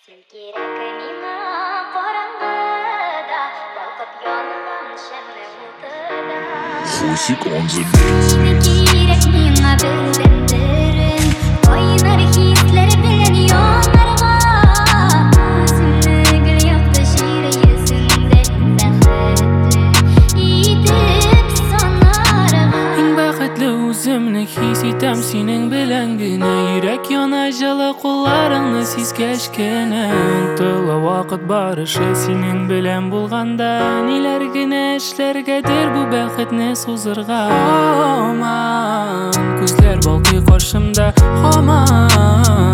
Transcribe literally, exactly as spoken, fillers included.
Сен керек миңа караңгыда, балкып яныган шәмне утыда. Фусик on the beat. Сен керек миңа белдендерин, кайнар хисләр белән янарга. Үземне гел якты җир йөзендә бәхетле итеп санарга. Иң бәхетле үземне хис итәм синең белән генә. Йөрәк яна җылы кулларыңны сискәч кенә. Онтыла вакыт барышы синең белән булганда. Ниләр генә эшләргәдер бу бәхетне сузырга. Һаман күзләр балкый каршымда, һаман